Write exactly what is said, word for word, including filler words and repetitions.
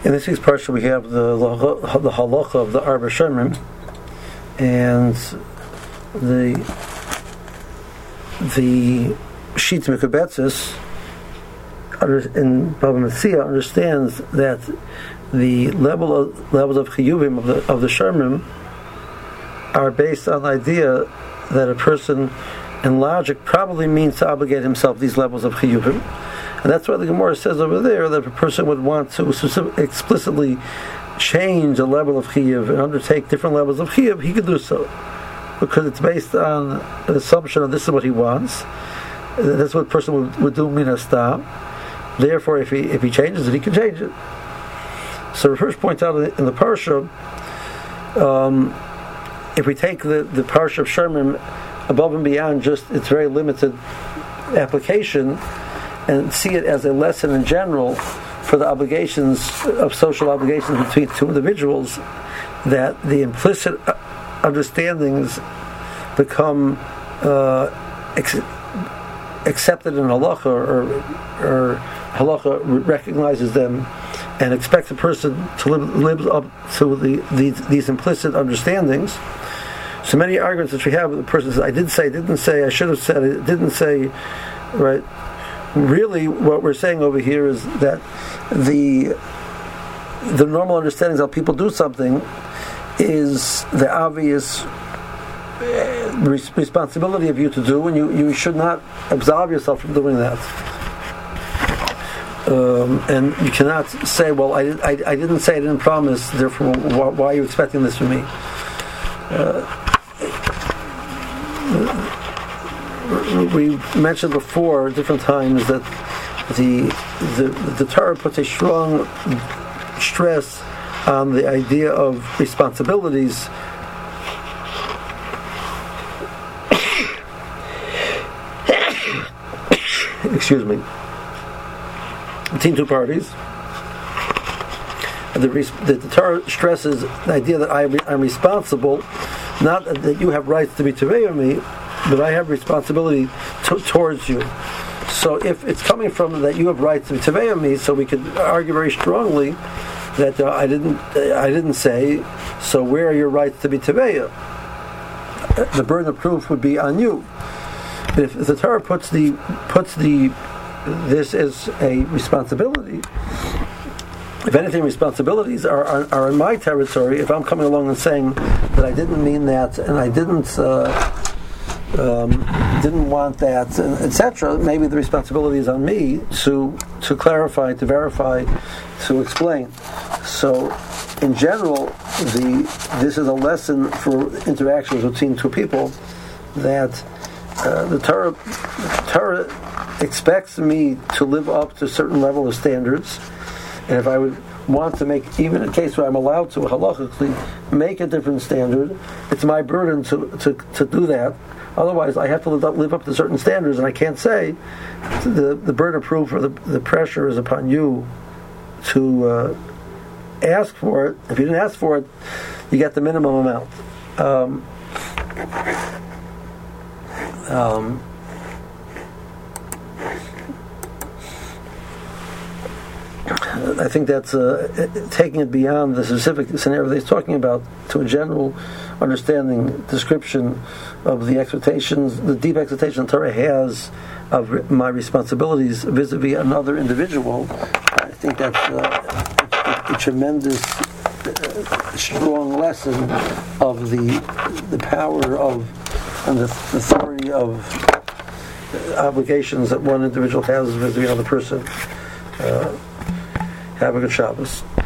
In this week's parsha, we have the the halacha of the Arba Shomrim, and the the Shita Mekubetzes in Baba Metzia understands that the level of, levels of chiyuvim of the of the Shomrim are based on the idea that a person, in logic, probably means to obligate himself these levels of chiyuvim. And that's why the Gemara says over there that if a person would want to explicitly change a level of chiyuv and undertake different levels of chiyuv, he could do so, because it's based on an assumption of this is what he wants. That's what a person would, would do min hastam. Therefore, if he if he changes it, he can change it. So the first points out in the parsha, um, if we take the the parsha of Shomrim above and beyond just its very limited application, and see it as a lesson in general for the obligations of social obligations between two individuals, that the implicit understandings become uh, ex- accepted in halacha, or, or halacha recognizes them and expects a person to live, live up to the, these, these implicit understandings. So many arguments that we have, the person says, I did say, didn't say, I should have said it, didn't say, right? Really, what we're saying over here is that the the normal understandings of how people do something is the obvious responsibility of you to do, and you, you should not absolve yourself from doing that. Um, and you cannot say, well, I, did, I, I didn't say, I didn't promise, therefore why, why are you expecting this from me? Uh, we mentioned before different times that the, the the Torah puts a strong stress on the idea of responsibilities. Excuse me. Between two parties. The, the, the Torah stresses the idea that I, I'm responsible, not that you have rights to be Tevei of me, but I have responsibility to, towards you. So if it's coming from that you have rights to be Tevei of me, so we could argue very strongly that uh, I didn't uh, I didn't say, so where are your rights to be Tevei? The burden of proof would be on you. But if the Torah puts the puts the this as a responsibility, if anything, responsibilities are, are, are in my territory. If I'm coming along and saying that I didn't mean that and I didn't uh, um, didn't want that, et cetera, maybe the responsibility is on me to to clarify, to verify, to explain. So, in general, the this is a lesson for interactions between two people, that uh, the Torah, the Torah expects me to live up to a certain level of standards. And if I would want to make, even in a case where I'm allowed to halachically make a different standard, it's my burden to, to, to do that. Otherwise, I have to live up, live up to certain standards, and I can't say the the burden of proof or the, the pressure is upon you to uh, ask for it. If you didn't ask for it, you get the minimum amount. Um, um, I think that's uh, taking it beyond the specific scenario that he's talking about to a general understanding, description of the expectations, the deep expectation the Torah has of my responsibilities vis-a-vis another individual. I think that's uh, a, a tremendous, uh, strong lesson of the the power of and the authority of obligations that one individual has vis-a-vis another person. Uh, Have a good Shabbos.